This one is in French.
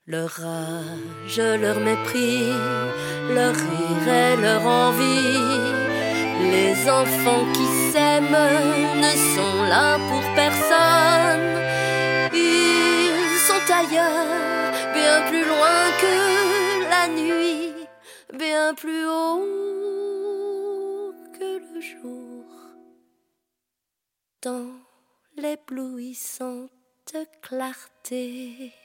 Leur rage, leur mépris, leur rire et leur envie. Les enfants qui s'aiment ne sont là pour personne. Ils sont ailleurs, bien plus loin que la nuit, bien plus haut que le jour. Dans l'éblouissante clarté.